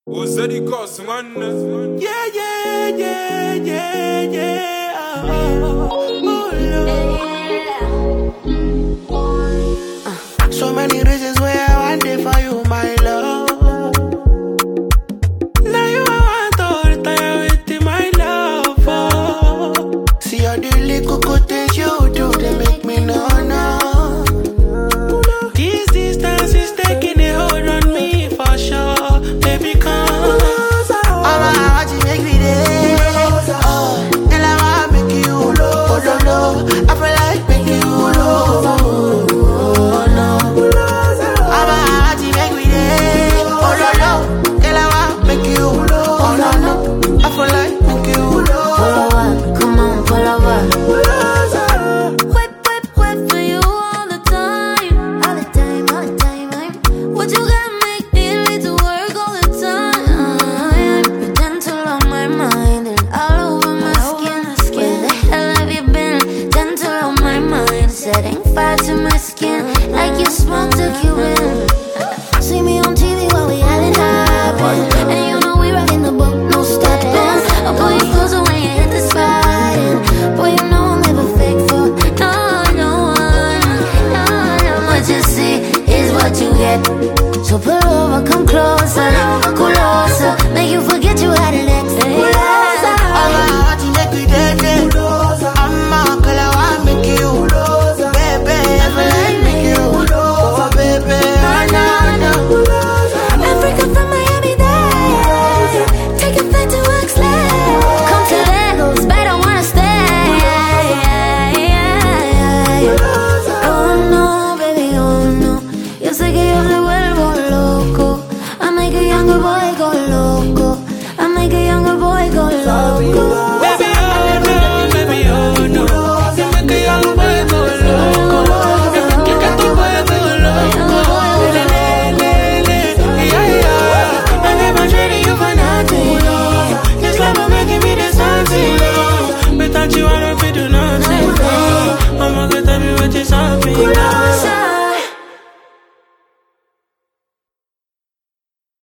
Ozadi Cos, man. Yeah, yeah, yeah, yeah, yeah. Oh, Lord. So many reasons where I want it for you, my love. Now you I want to retire with my love. Oh. See all the little good things you do, they make me know. This distance is taking a hold on me for sure. Baby, come.